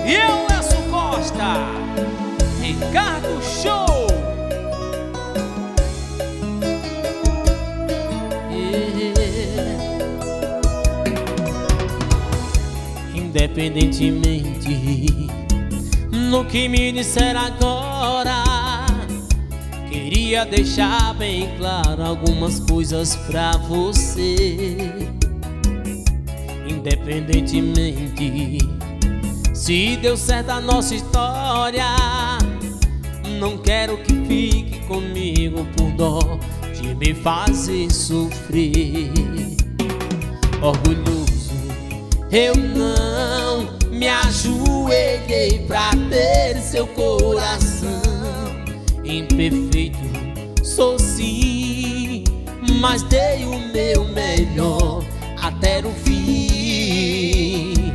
E eu, Lécio Costa, Ricardo Show. Independentemente no que me disser agora, queria deixar bem claro algumas coisas pra você. Independentemente se deu certo a nossa história, não quero que fique comigo por dó de me fazer sofrer. Orgulhoso, eu não me ajoelhei pra ter seu coração. Imperfeito sou sim, mas dei o meu melhor até o fim.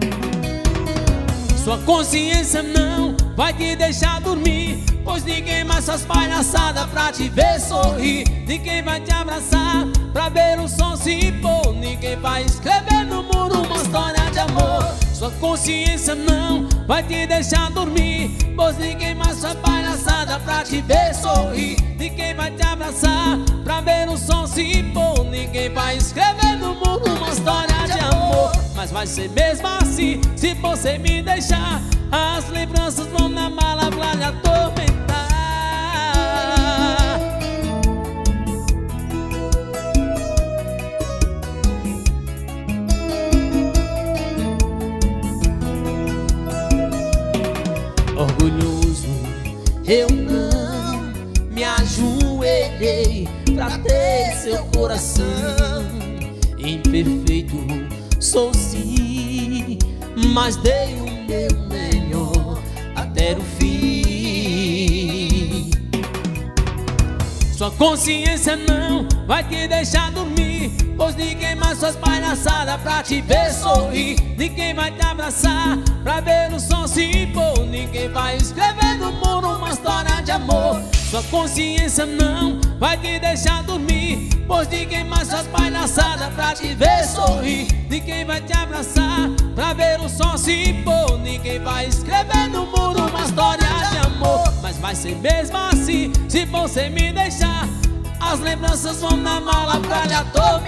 Sua consciência não vai te deixar dormir, pois ninguém mais faz palhaçada pra te ver sorrir. Ninguém vai te abraçar pra ver o sol se pôr. Ninguém vai escrever no muro uma história de amor. Sua consciência não vai te deixar dormir, pois ninguém mais faz palhaçada pra te ver sorrir. Ninguém vai te abraçar pra ver o sol se pôr. Ninguém vai escrever no muro uma história de amor. Mas vai ser mesmo assim se você me deixar. As lembranças vão na mala pra lhe atormentar. Orgulhoso, eu não me ajoelhei pra ter seu coração. Imperfeito sou sim, mas dei o meu melhor até o fim. Sua consciência não vai te deixar dormir, pois ninguém mais faz palhaçada pra te ver sorrir. Ninguém vai te abraçar pra ver o sol se pôr. Ninguém vai escrever no muro uma história de amor. Sua consciência não vai te deixar dormir, pois ninguém mais faz palhaçada pra te ver sorrir. Ninguém vai te abraçar pra ver o sol se pôr. Ninguém vai escrever no muro uma história de amor. Mas vai ser mesmo assim se você me deixar. As lembranças vão na mala pra lhe atormentar.